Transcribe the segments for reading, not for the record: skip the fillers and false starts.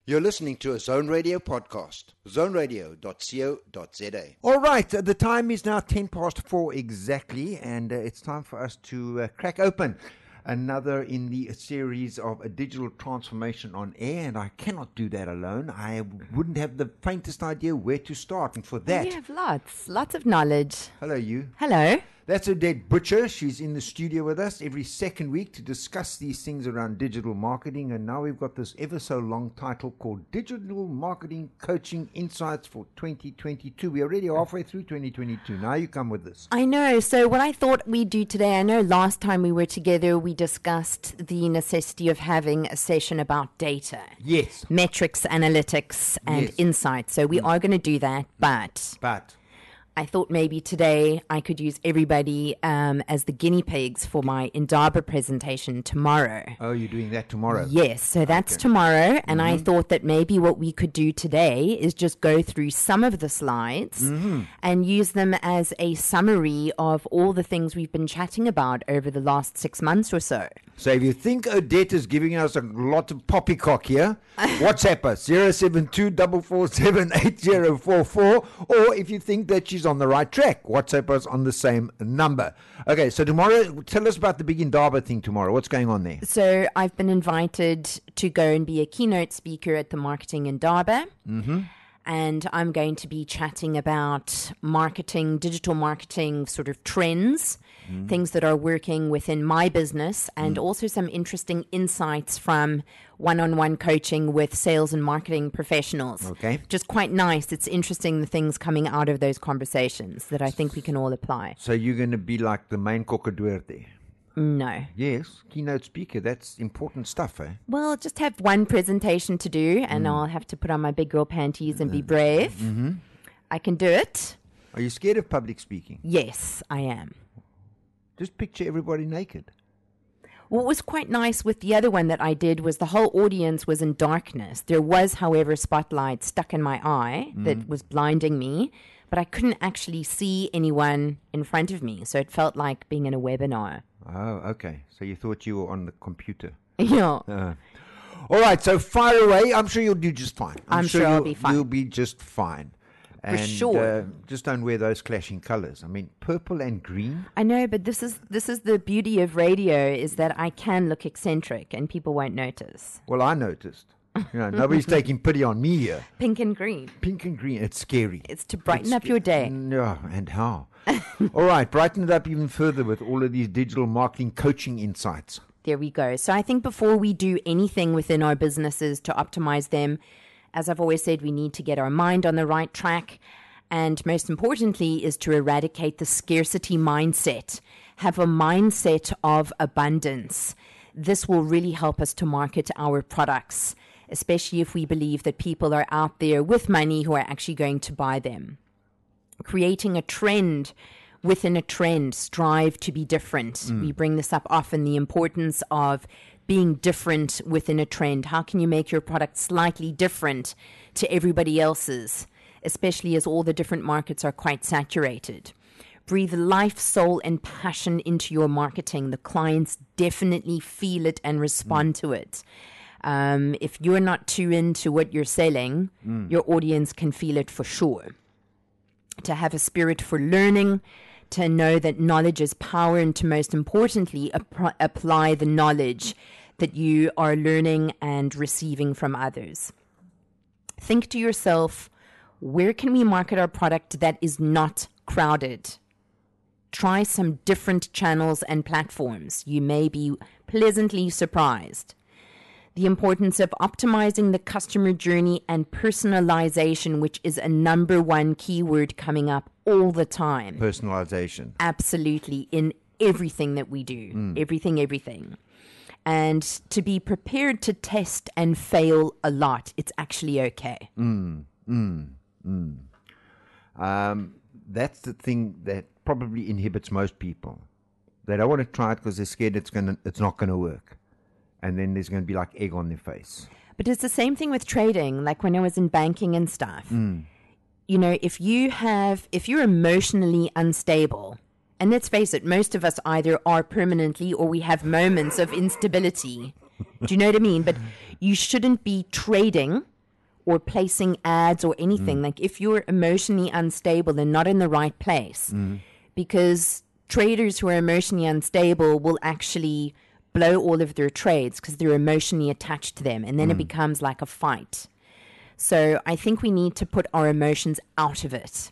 You're listening to a Zone Radio podcast, zoneradio.co.za. All right, the time is now 4:10 exactly, and it's time for us to crack open another in the series of a digital transformation on air, and I cannot do that alone. I wouldn't have the faintest idea where to start, and for that... You have lots of knowledge. Hello, you. Hello. That's Odette Butcher. She's in the studio with us every second week to discuss these things around digital marketing. And now we've got this ever so long title called Digital Marketing Coaching Insights for 2022. We're already halfway through 2022. Now you come with this. I know. So what I thought we'd do today, I know last time we were together, we discussed the necessity of having a session about data. Yes. Metrics, analytics, and insights. So we are going to do that, but I thought maybe today I could use everybody as the guinea pigs for my Indaba presentation tomorrow. Oh, you're doing that tomorrow? Yes, so that's tomorrow. And I thought that maybe what we could do today is just go through some of the slides and use them as a summary of all the things we've been chatting about over the last 6 months or so. So if you think Odette is giving us a lot of poppycock here, WhatsApp us 072-447-8044, or if you think that she's on the right track, WhatsApp us on the same number. Okay, so tomorrow, tell us about the big Indaba thing tomorrow. What's going on there? So I've been invited to go and be a keynote speaker at the Marketing Indaba. And I'm going to be chatting about marketing, digital marketing sort of trends, things that are working within my business, and also some interesting insights from one-on-one coaching with sales and marketing professionals. Okay. Just quite nice. It's interesting the things coming out of those conversations that I think we can all apply. So you're going to be like the main cockador there? No. Yes, keynote speaker. That's important stuff, eh? Well, just have one presentation to do, and I'll have to put on my big girl panties and be brave. I can do it. Are you scared of public speaking? Yes, I am. Just picture everybody naked. What was quite nice with the other one that I did was the whole audience was in darkness. There was, however, a spotlight stuck in my eye that was blinding me, but I couldn't actually see anyone in front of me. So it felt like being in a webinar. Oh, okay. So you thought you were on the computer. Yeah. All right, so fire away. I'm sure you'll do just fine. I'm sure I'll be fine. You'll be just fine. For sure. Just don't wear those clashing colors. I mean, purple and green. I know, but this is the beauty of radio is that I can look eccentric and people won't notice. Well, I noticed. Nobody's taking pity on me here. Pink and green. Pink and green. It's scary. It's to brighten up your day. Yeah, and how? All right, brighten it up even further with all of these digital marketing coaching insights. There we go. So I think before we do anything within our businesses to optimize them, as I've always said, we need to get our mind on the right track. And most importantly is to eradicate the scarcity mindset. Have a mindset of abundance. This will really help us to market our products, especially if we believe that people are out there with money who are actually going to buy them. Creating a trend within a trend, strive to be different. We bring this up often, the importance of being different within a trend. How can you make your product slightly different to everybody else's, especially as all the different markets are quite saturated? Breathe life, soul, and passion into your marketing. The clients definitely feel it and respond to it. If you're not too into what you're selling, your audience can feel it for sure. To have a spirit for learning, to know that knowledge is power, and to most importantly, apply the knowledge that you are learning and receiving from others. Think to yourself, where can we market our product that is not crowded? Try some different channels and platforms. You may be pleasantly surprised. The importance of optimizing the customer journey and personalization, which is a #1 keyword coming up all the time. Personalization. Absolutely, in everything that we do. Everything. And to be prepared to test and fail a lot. It's actually okay. That's the thing that probably inhibits most people. They don't want to try it because they're scared it's not going to work. And then there's going to be like egg on their face. But it's the same thing with trading, like when I was in banking and stuff. You know, if you're emotionally unstable, and let's face it, most of us either are permanently or we have moments of instability. Do you know what I mean? But you shouldn't be trading or placing ads or anything. Like if you're emotionally unstable and not in the right place, because traders who are emotionally unstable will actually blow all of their trades because they're emotionally attached to them, and then it becomes like a fight. So I think we need to put our emotions out of it.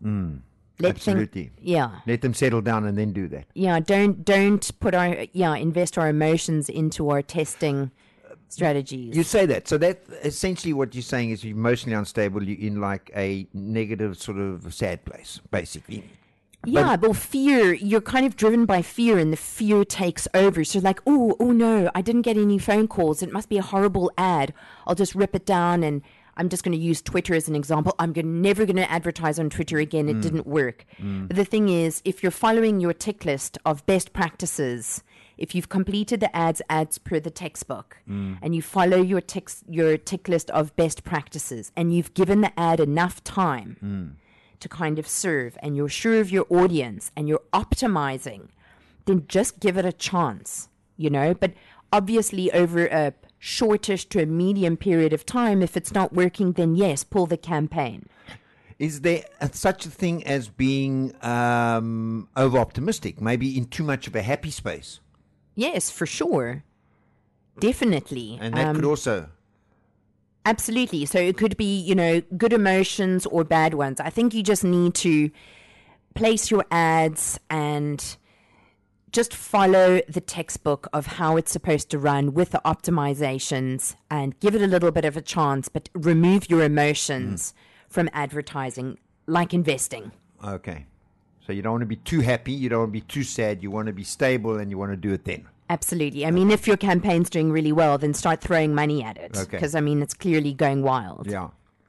Absolutely. Yeah. Let them settle down and then do that. Yeah, don't put invest our emotions into our testing strategies. You say that. So that essentially what you're saying is you're emotionally unstable, you're in like a negative sort of sad place, basically. Yeah, well, fear, you're kind of driven by fear, and the fear takes over. So like, oh no, I didn't get any phone calls. It must be a horrible ad. I'll just rip it down, and I'm just going to use Twitter as an example. I'm never going to advertise on Twitter again. It didn't work. But the thing is, if you're following your tick list of best practices, if you've completed the ads per the textbook, and you follow your tick list of best practices, and you've given the ad enough time to kind of serve, and you're sure of your audience, and you're optimizing, then just give it a chance, But obviously over a shortish to a medium period of time, if it's not working, then yes, pull the campaign. Is there such a thing as being over-optimistic, maybe in too much of a happy space? Yes, for sure. Definitely. And that could also... Absolutely. So it could be, good emotions or bad ones. I think you just need to place your ads and just follow the textbook of how it's supposed to run with the optimizations, and give it a little bit of a chance, but remove your emotions from advertising, like investing. Okay. So you don't want to be too happy, you don't want to be too sad, you want to be stable, and you want to do it then. Absolutely. I mean, if your campaign's doing really well, then start throwing money at it. Okay. Because, it's clearly going wild. Yeah.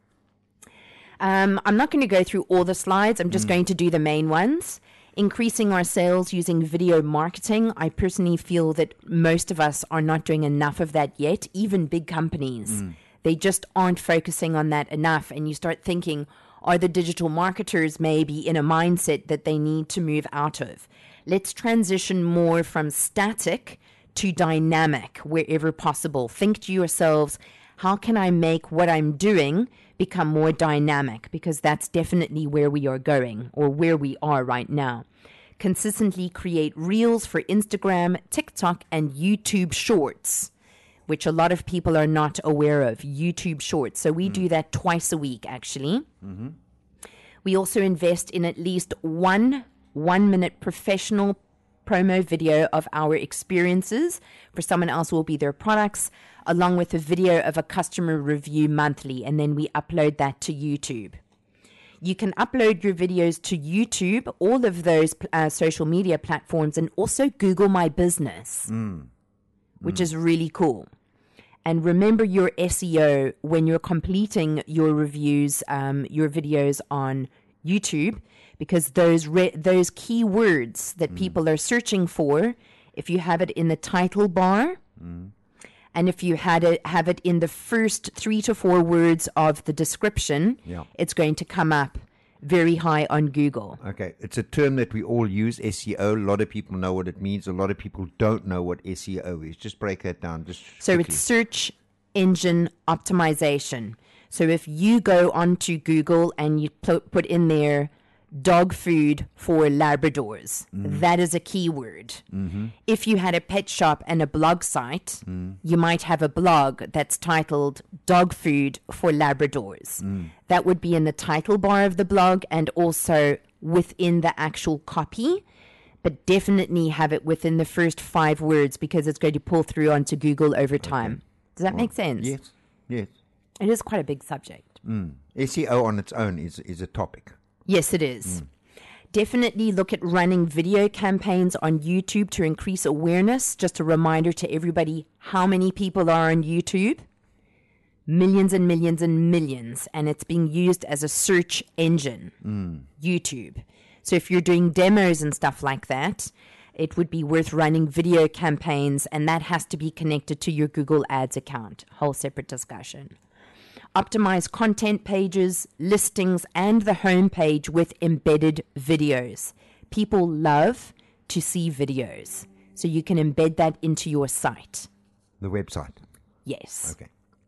I'm not going to go through all the slides. I'm just going to do the main ones. Increasing our sales using video marketing. I personally feel that most of us are not doing enough of that yet, even big companies. They just aren't focusing on that enough. And you start thinking, are the digital marketers maybe in a mindset that they need to move out of? Let's transition more from static to dynamic wherever possible. Think to yourselves, how can I make what I'm doing become more dynamic? Because that's definitely where we are going, or where we are right now. Consistently create reels for Instagram, TikTok, and YouTube Shorts, which a lot of people are not aware of. YouTube Shorts. So we do that twice a week, actually. We also invest in at least one 1-minute professional promo video of our experiences. For someone else will be their products, along with a video of a customer review monthly, and then we upload that to YouTube. You can upload your videos to YouTube, all of those social media platforms, and also Google My Business, which is really cool. And remember your SEO when you're completing your reviews, your videos on YouTube, because those keywords that people are searching for, if you have it in the title bar, and if you have it in the first 3 to 4 words of the description, it's going to come up very high on Google. Okay, it's a term that we all use, SEO. A lot of people know what it means. A lot of people don't know what SEO is. Just break that down. So it's search engine optimization. So if you go onto Google and you put in there dog food for Labradors, that is a keyword. If you had a pet shop and a blog site, you might have a blog that's titled dog food for Labradors. That would be in the title bar of the blog and also within the actual copy, but definitely have it within the first 5 words, because it's going to pull through onto Google over time. Does that make sense? Yes. It is quite a big subject. SEO on its own is a topic. Yes, it is. Definitely look at running video campaigns on YouTube to increase awareness. Just a reminder to everybody, how many people are on YouTube? Millions and millions and millions. And it's being used as a search engine, YouTube. So if you're doing demos and stuff like that, it would be worth running video campaigns, and that has to be connected to your Google Ads account. Whole separate discussion. Optimize content pages, listings, and the homepage with embedded videos. People love to see videos, so you can embed that into your site. The website. Yes. Okay.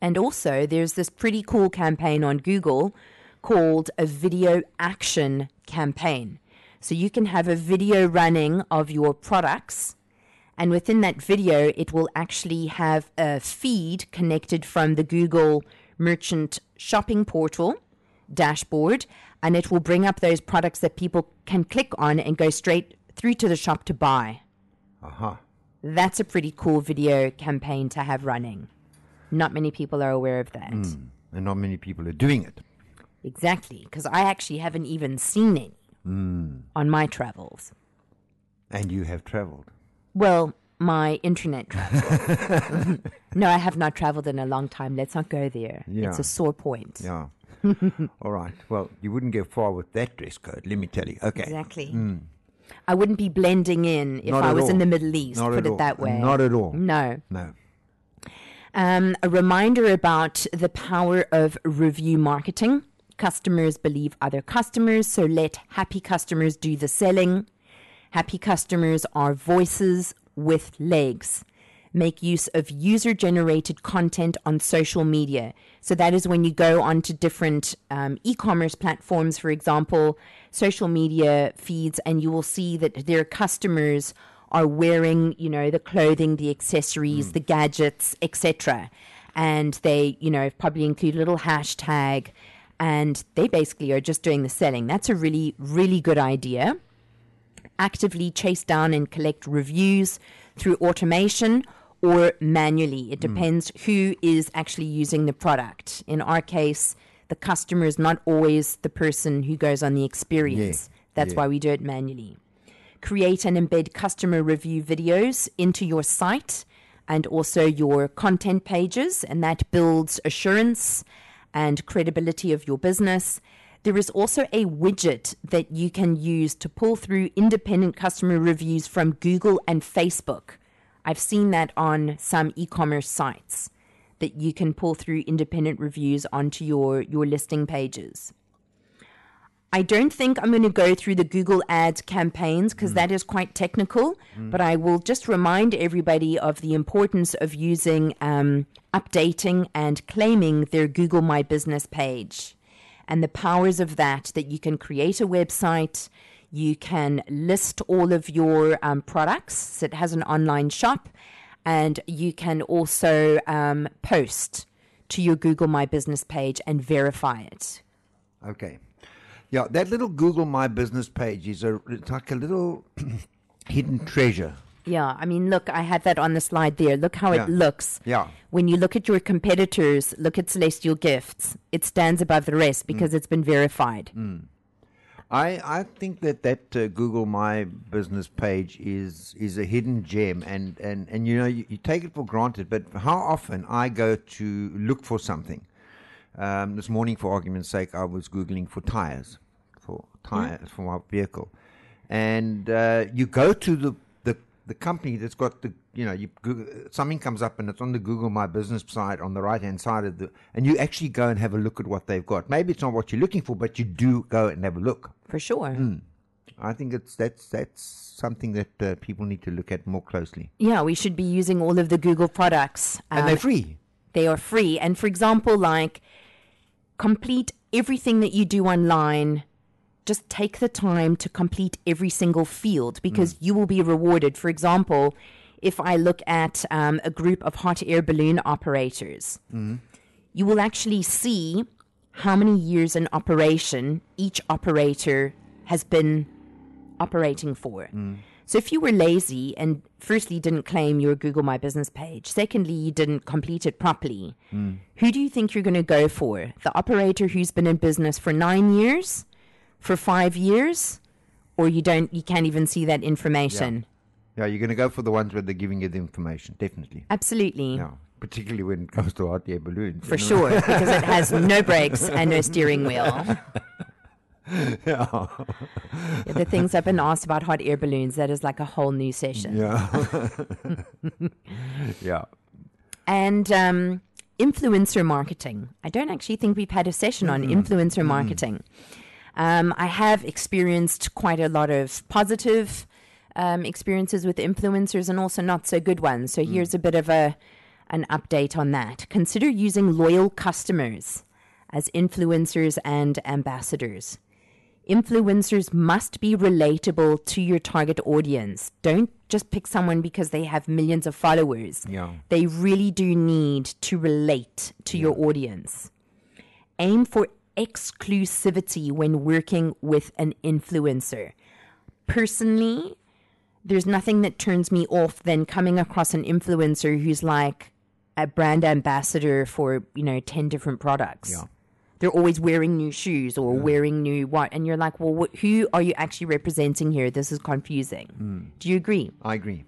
And also, there's this pretty cool campaign on Google called a video action campaign. So you can have a video running of your products, and within that video, it will actually have a feed connected from the Google Merchant Shopping Portal dashboard, and it will bring up those products that people can click on and go straight through to the shop to buy. Aha. That's a pretty cool video campaign to have running. Not many people are aware of that. And not many people are doing it. Exactly, because I actually haven't even seen any on my travels. And you have traveled. Well, my internet travel. No, I have not traveled in a long time. Let's not go there. Yeah. It's a sore point. Yeah. All right. Well, you wouldn't go far with that dress code, let me tell you. Okay. Exactly. I wouldn't be blending in if Not I at was in all. the Middle East, Not put at it all. that way. Not at all. No. No. A reminder about the power of review marketing. Customers believe other customers, so let happy customers do the selling. Happy customers are voices with legs. Make use of user-generated content on social media. So that is when you go onto different e-commerce platforms, for example, social media feeds, and you will see that their customers are wearing, the clothing, the accessories, the gadgets, etc. And they, probably include a little hashtag, and they basically are just doing the selling. That's a really, really good idea. Actively chase down and collect reviews through automation or manually. It depends who is actually using the product. In our case, the customer is not always the person who goes on the experience. That's why we do it manually. Create and embed customer review videos into your site and also your content pages, and that builds assurance and credibility of your business. There is also a widget that you can use to pull through independent customer reviews from Google and Facebook. I've seen that on some e-commerce sites, that you can pull through independent reviews onto your listing pages. I don't think I'm going to go through the Google Ads campaigns because that is quite technical, but I will just remind everybody of the importance of using, updating and claiming their Google My Business page and the powers of that you can create a website, you can list all of your products, so it has an online shop, and you can also post to your Google My Business page and verify it. Okay. Yeah, that little Google My Business page it's like a little hidden treasure. Yeah, I mean, look, I had that on the slide there. Look how it looks. Yeah. When you look at your competitors, look at Celestial Gifts. It stands above the rest because it's been verified. I think that Google My Business page is a hidden gem, and you take it for granted. But how often I go to look for something. This morning, for argument's sake, I was Googling for tires for my vehicle, and you go to the company that's got something comes up and it's on the Google My Business site on the right hand side and you actually go and have a look at what they've got. Maybe it's not what you're looking for, but you do go and have a look. For sure. I think that's something that people need to look at more closely. Yeah, we should be using all of the Google products. And they're free. They are free. And for example, like complete everything that you do online. Just take the time to complete every single field because you will be rewarded. For example, if I look at a group of hot air balloon operators, you will actually see how many years in operation each operator has been operating for. So if you were lazy and firstly didn't claim your Google My Business page, secondly, you didn't complete it properly, who do you think you're going to go for? The operator who's been in business for 9 years? For 5 years, or you can't even see that information. Yeah, you're going to go for the ones where they're giving you the information, definitely. Absolutely. Yeah, particularly when it comes to hot air balloons. For sure, because it has no brakes and no steering wheel. Yeah. The things I've been asked about hot air balloons, that is like a whole new session. Yeah. Yeah. And influencer marketing. I don't actually think we've had a session on influencer marketing. I have experienced quite a lot of positive experiences with influencers and also not so good ones. So here's a bit of a an update on that. Consider using loyal customers as influencers and ambassadors. Influencers must be relatable to your target audience. Don't just pick someone because they have millions of followers. Yeah. They really do need to relate to your audience. Aim for exclusivity when working with an influencer. Personally, there's nothing that turns me off than coming across an influencer who's like a brand ambassador for, 10 different products. Yeah. They're always wearing new shoes or wearing new what, and you're like, well, who are you actually representing here? This is confusing. Do you agree? I agree.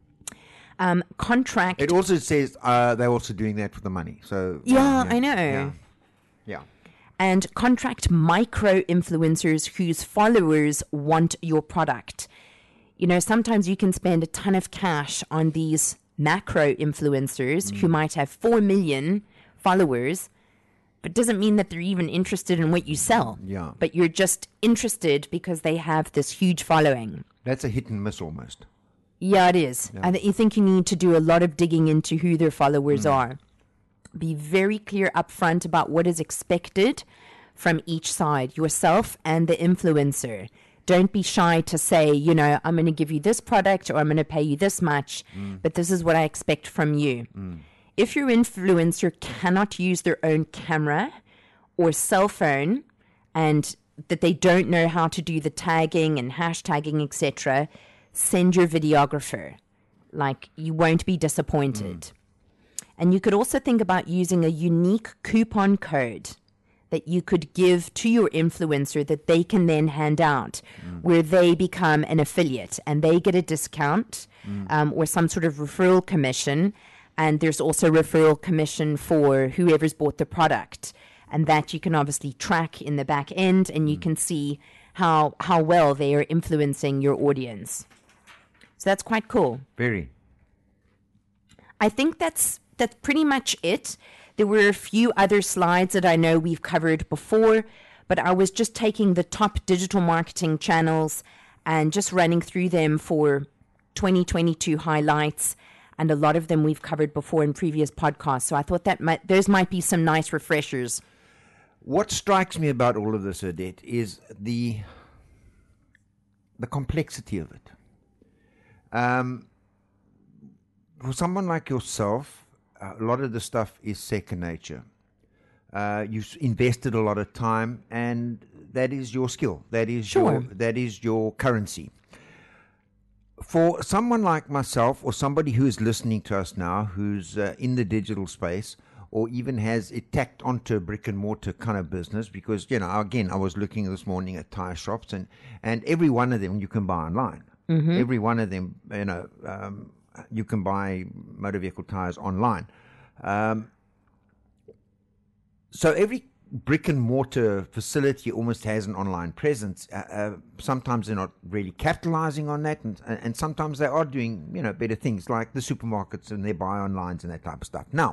Contract. It also says they're also doing that for the money. So I know. Yeah. And contract micro influencers whose followers want your product. Sometimes you can spend a ton of cash on these macro influencers who might have 4 million followers, but doesn't mean that they're even interested in what you sell. Yeah. But you're just interested because they have this huge following. That's a hit and miss almost. Yeah, it is. Yeah. I think you need to do a lot of digging into who their followers are. Be very clear upfront about what is expected from each side, yourself and the influencer. Don't be shy to say, I'm going to give you this product or I'm going to pay you this much, but this is what I expect from you. If your influencer cannot use their own camera or cell phone and that they don't know how to do the tagging and hashtagging, etc., send your videographer. You won't be disappointed. And you could also think about using a unique coupon code that you could give to your influencer that they can then hand out, where they become an affiliate and they get a discount or some sort of referral commission. And there's also referral commission for whoever's bought the product. And that you can obviously track in the back end, and you can see how well they are influencing your audience. So that's quite cool. Very. I think that's pretty much it. There were a few other slides that I know we've covered before, but I was just taking the top digital marketing channels and just running through them for 2022 highlights. And a lot of them we've covered before in previous podcasts. So I thought those might be some nice refreshers. What strikes me about all of this, Odette, is the complexity of it. For someone like yourself, a lot of the stuff is second nature. You've invested a lot of time, and that is your skill. That is your currency. For someone like myself, or somebody who is listening to us now, who's in the digital space, or even has it tacked onto a brick and mortar kind of business, because, again, I was looking this morning at tire shops, and every one of them you can buy online. Every one of them, you can buy motor vehicle tires online. So every brick and mortar facility almost has an online presence. Sometimes they're not really capitalizing on that, and sometimes they are doing better things like the supermarkets and their buy onlines and that type of stuff. Now,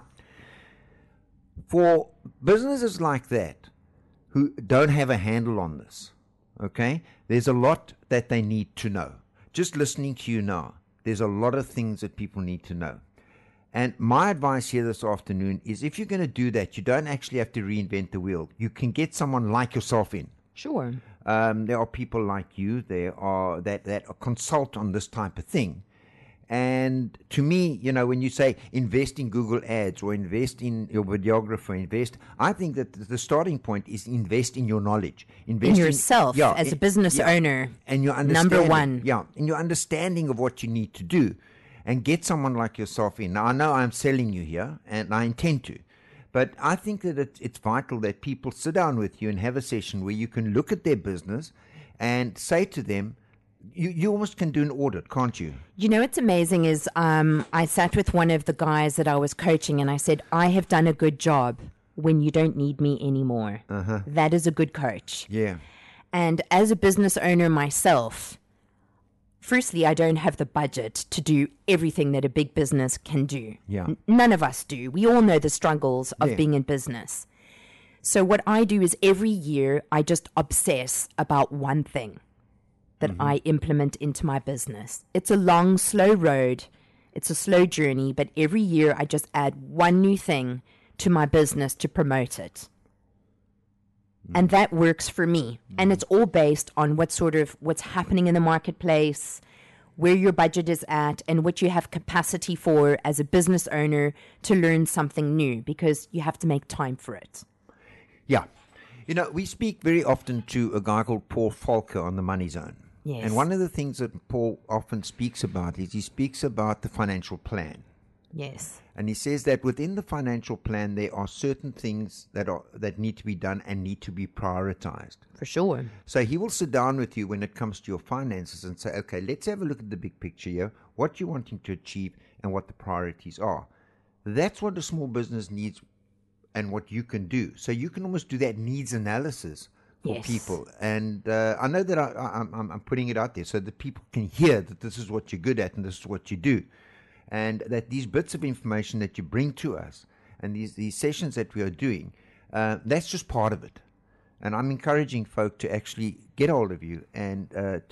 for businesses like that who don't have a handle on this, okay, there's a lot that they need to know. Just listening to you now, there's a lot of things that people need to know. And my advice here this afternoon is, if you're going to do that, you don't actually have to reinvent the wheel. You can get someone like yourself in. Sure. There are people like you there are that consult on this type of thing. And to me, when you say invest in Google Ads or invest in your videographer, I think that the starting point is invest in your knowledge. Invest in yourself as a business owner. And your understanding. Number one. Yeah, and your understanding of what you need to do. And get someone like yourself in. Now, I know I'm selling you here, and I intend to. But I think that it's vital that people sit down with you and have a session where you can look at their business and say to them, you almost can do an audit, can't you? What's amazing is I sat with one of the guys that I was coaching, and I said, I have done a good job when you don't need me anymore. That is a good coach. Yeah. And as a business owner myself, firstly, I don't have the budget to do everything that a big business can do. Yeah. None of us do. We all know the struggles of being in business. So what I do is every year I just obsess about one thing that I implement into my business. It's a long, slow road. It's a slow journey, but every year I just add one new thing to my business to promote it. And that works for me. And it's all based on what's happening in the marketplace, where your budget is at, and what you have capacity for as a business owner to learn something new, because you have to make time for it. Yeah. We speak very often to a guy called Paul Volcker on the Money Zone. Yes. And one of the things that Paul often speaks about is he speaks about the financial plan. Yes. And he says that within the financial plan, there are certain things that need to be done and need to be prioritized. For sure. So he will sit down with you when it comes to your finances and say, okay, let's have a look at the big picture here, what you're wanting to achieve and what the priorities are. That's what a small business needs and what you can do. So you can almost do that needs analysis for people. And I know that I'm putting it out there so that people can hear that this is what you're good at and this is what you do. And that these bits of information that you bring to us and these sessions that we are doing, that's just part of it. And I'm encouraging folk to actually get hold of you and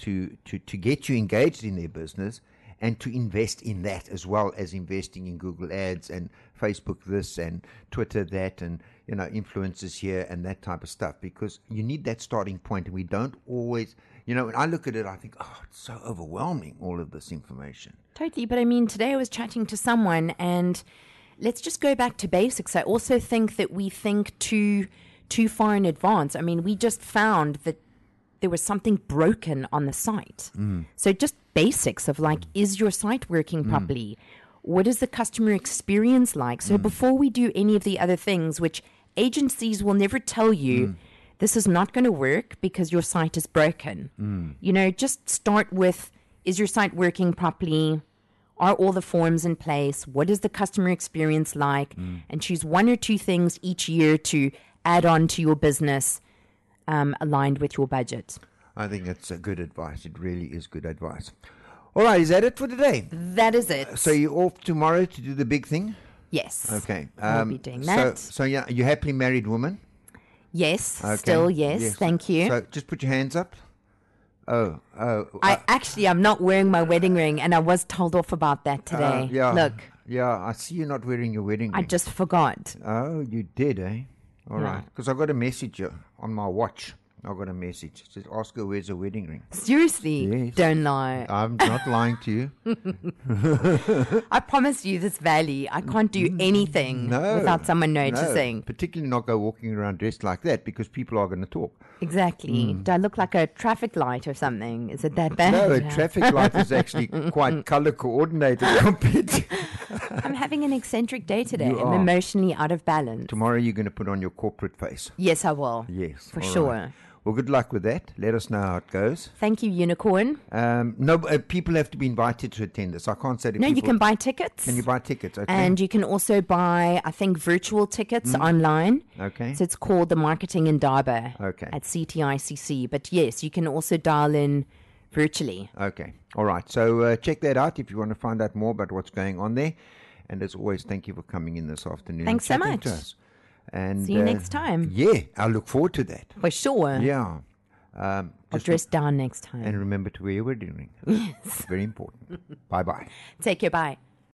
to get you engaged in their business and to invest in that as well as investing in Google Ads and Facebook this and Twitter that and influencers here and that type of stuff, because you need that starting point. And we don't always, when I look at it, I think, it's so overwhelming, all of this information. Totally. But I mean, today I was chatting to someone, and let's just go back to basics. I also think that we think too far in advance. I mean, we just found that there was something broken on the site. So just basics of is your site working properly? What is the customer experience like? So before we do any of the other things, which agencies will never tell you, this is not going to work because your site is broken. Just start with, is your site working properly? Are all the forms in place? What is the customer experience like? And choose one or two things each year to add on to your business aligned with your budget. I think it's good advice. It really is good advice. All right, is that it for today? That is it. So you're off tomorrow to do the big thing? Yes. Okay. I'll be doing that. So yeah, you're a happily married woman? Yes, Okay. still yes. Thank you. So just put your hands up. I'm not wearing my wedding ring, and I was told off about that today. Yeah. Look. Yeah, I see you're not wearing your wedding ring. I just forgot. Oh, you did, eh? All No. right. Because I got a message on my watch. I got a message. It says, ask her where's her wedding ring. Seriously? Yes. Don't lie. I'm not lying to you. I promise you this valley, I can't do anything without someone noticing. No, particularly not go walking around dressed like that because people are going to talk. Exactly. Do I look like a traffic light or something? Is it that bad? No, a traffic light is actually quite color coordinated compared to... I'm having an eccentric day today. You I'm are. emotionally out of balance. Tomorrow you're going to put on your corporate face. Yes, I will. Yes. For all sure. right. Well, good luck with that. Let us know how it goes. Thank you, Unicorn. People have to be invited to attend this. I can't say to No, people... you can buy tickets. Can you buy tickets? Okay. And you can also buy, I think, virtual tickets online. Okay. So it's called the Marketing Indaba Okay. at CTICC. But yes, you can also dial in virtually. Okay. All right. So check that out if you want to find out more about what's going on there. And as always, thank you for coming in this afternoon. Thanks so and chatting much. to us. And, See you next time. Yeah, I look forward to that. For sure. Yeah. I'll Just dress down next time. and remember to wear your wedding ring. Yes. Very important. Bye-bye. Take care. Bye.